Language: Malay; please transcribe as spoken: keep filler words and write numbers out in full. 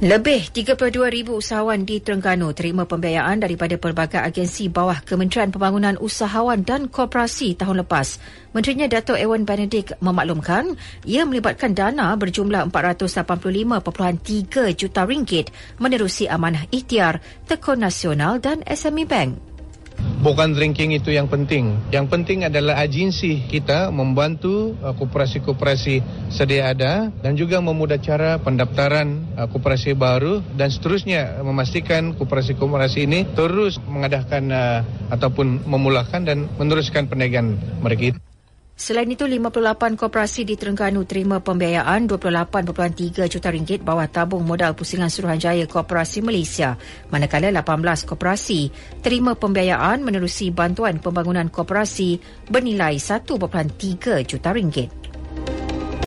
Lebih tiga puluh dua ribu usahawan di Terengganu terima pembiayaan daripada pelbagai agensi bawah Kementerian Pembangunan Usahawan dan Koperasi tahun lepas. Menterinya Dato' Ewan Benedict memaklumkan ia melibatkan dana berjumlah empat ratus lapan puluh lima perpuluhan tiga juta ringgit menerusi amanah ikhtiar Tekun Nasional dan S M E Bank. Bukan ranking itu yang penting. Yang penting adalah agensi kita membantu uh, koperasi-koperasi sedia ada dan juga memudah cara pendaftaran uh, koperasi baru dan seterusnya memastikan koperasi-koperasi ini terus mengadakan uh, ataupun memulakan dan meneruskan perniagaan mereka. Selain itu, lima puluh lapan koperasi di Terengganu terima pembiayaan dua puluh lapan perpuluhan tiga juta ringgit bawah tabung modal Pusingan Suruhanjaya Koperasi Malaysia, manakala lapan belas koperasi terima pembiayaan menerusi bantuan pembangunan koperasi bernilai satu perpuluhan tiga juta ringgit.